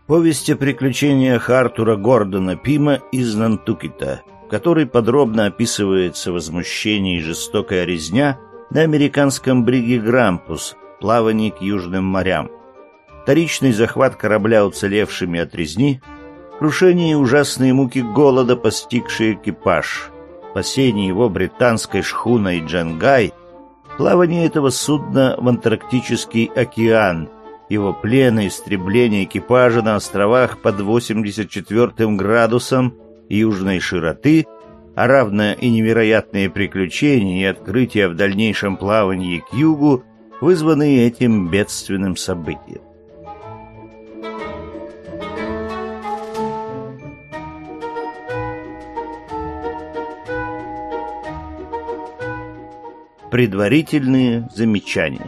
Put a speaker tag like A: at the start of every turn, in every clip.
A: Повесть о приключениях Артура Гордона Пима из Нантукета, в которой подробно описывается возмущение и жестокая резня на американском бриге «Грампус» в плавании к Южным морям, вторичный захват корабля уцелевшими от резни, крушение и ужасные муки голода, постигшие экипаж, спасение его британской шхуной «Джангай», плавание этого судна в Антарктический океан, его плен и истребление экипажа на островах под 84 градусом южной широты, а равно и невероятные приключения и открытия в дальнейшем плавании к югу, вызванные этим бедственным событием. Предварительные замечания.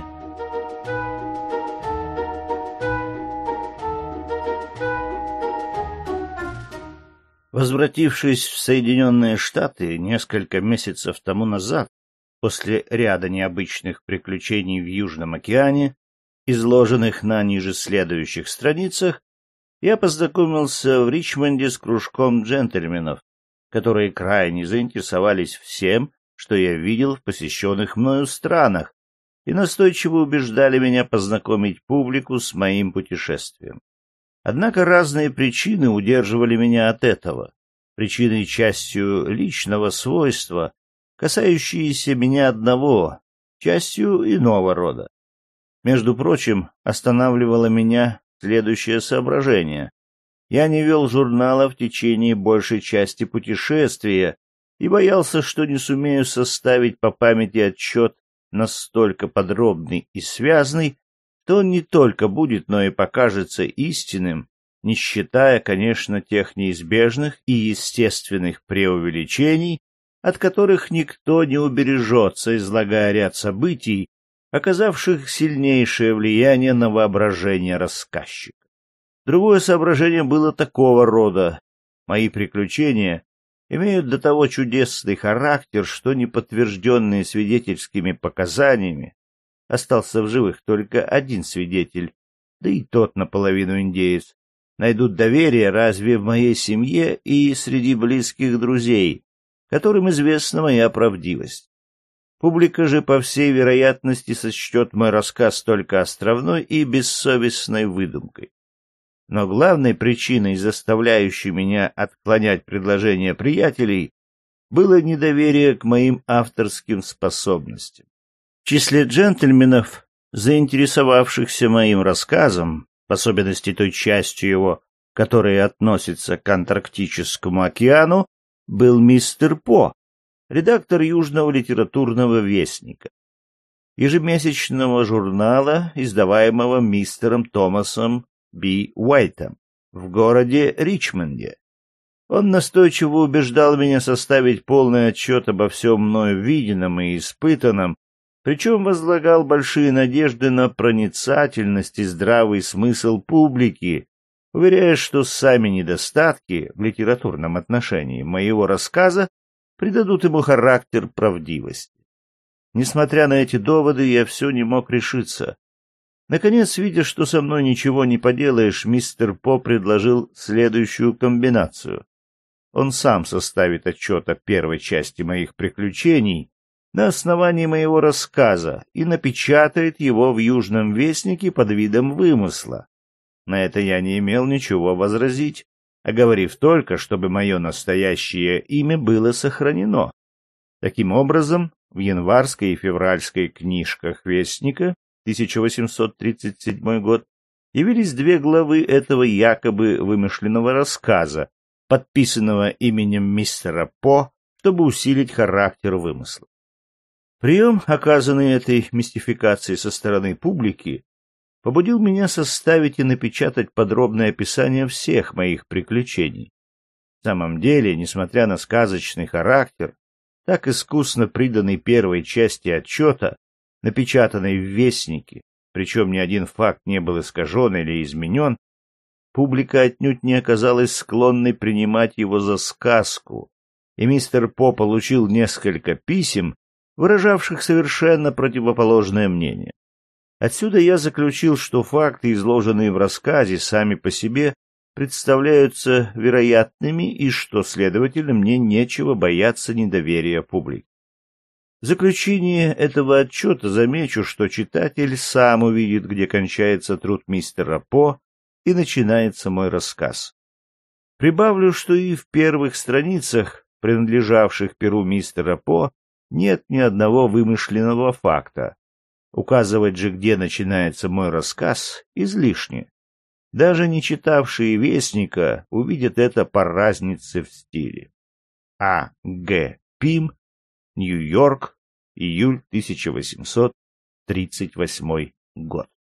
A: Возвратившись в Соединенные Штаты несколько месяцев тому назад, после ряда необычных приключений в Южном океане, изложенных на ниже следующих страницах, я познакомился в Ричмонде с кружком джентльменов, которые крайне заинтересовались всем, что я видел в посещенных мною странах, и настойчиво убеждали меня познакомить публику с моим путешествием. Однако разные причины удерживали меня от этого. Причины частью личного свойства, касающиеся меня одного, частью иного рода. Между прочим, останавливало меня следующее соображение. Я не вел журнала в течение большей части путешествия и боялся, что не сумею составить по памяти отчет настолько подробный и связный, что он не только будет, но и покажется истинным, не считая, конечно, тех неизбежных и естественных преувеличений, от которых никто не убережется, излагая ряд событий, оказавших сильнейшее влияние на воображение рассказчика. Другое соображение было такого рода. Мои приключения имеют до того чудесный характер, что неподтвержденные свидетельскими показаниями, остался в живых только один свидетель, да и тот наполовину индеец, найдут доверие разве в моей семье и среди близких друзей, которым известна моя правдивость. Публика же, по всей вероятности, сочтет мой рассказ только островной и бессовестной выдумкой. Но главной причиной, заставляющей меня отклонять предложения приятелей, было недоверие к моим авторским способностям. В числе джентльменов, заинтересовавшихся моим рассказом, в особенности той частью его, которая относится к Антарктическому океану, был мистер По, редактор Южного литературного вестника, ежемесячного журнала, издаваемого мистером Томасом Б. Уайтом в городе Ричмонде. Он настойчиво убеждал меня составить полный отчет обо всем мною виденном и испытанном, причем возлагал большие надежды на проницательность и здравый смысл публики, уверяя, что сами недостатки в литературном отношении моего рассказа придадут ему характер правдивости. Несмотря на эти доводы, я все не мог решиться. Наконец, видя, что со мной ничего не поделаешь, мистер По предложил следующую комбинацию. Он сам составит отчет о первой части моих приключений на основании моего рассказа и напечатает его в Южном вестнике под видом вымысла. На это я не имел ничего возразить, оговорив только, чтобы мое настоящее имя было сохранено. Таким образом, в январской и февральской книжках вестника 1837 год явились две главы этого якобы вымышленного рассказа, подписанного именем мистера По, чтобы усилить характер вымысла. Прием, оказанный этой мистификацией со стороны публики, побудил меня составить и напечатать подробное описание всех моих приключений. В самом деле, несмотря на сказочный характер, так искусно приданный первой части отчета, напечатанной в Вестнике, причем ни один факт не был искажен или изменен, публика отнюдь не оказалась склонной принимать его за сказку, и мистер По получил несколько писем, выражавших совершенно противоположное мнение. Отсюда я заключил, что факты, изложенные в рассказе, сами по себе представляются вероятными и что, следовательно, мне нечего бояться недоверия публики. В заключение этого отчета замечу, что читатель сам увидит, где кончается труд мистера По и начинается мой рассказ. Прибавлю, что и в первых страницах, принадлежавших перу мистера По, нет ни одного вымышленного факта. Указывать же, где начинается мой рассказ, излишне. Даже не читавшие «Вестника» увидят это по разнице в стиле. А. Г. Пим, Нью-Йорк, июль 1838 год.